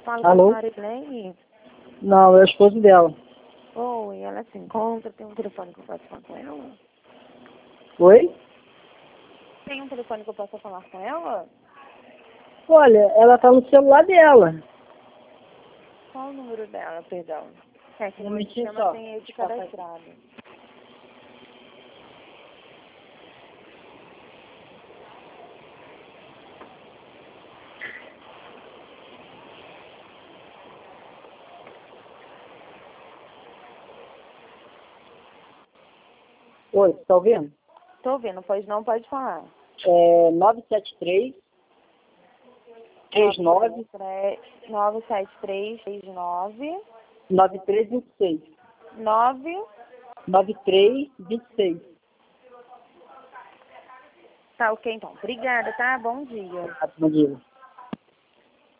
fala com a Alô? Marilene? Não, é o esposo dela. Oi, ela se encontra, tem um telefone que eu posso falar com ela? Oi? Tem um telefone que eu possa falar com ela? Olha, ela tá no celular dela. Qual o número dela, perdão? É que Um no minutinho sistema só. tem esse Deixa eu passar. cadastrado. Oi, tá ouvindo? Tô ouvindo, pode falar. É 973 39 97339 9326. 9. 9326. Tá ok, então. Obrigada, tá? Bom dia. Bom dia.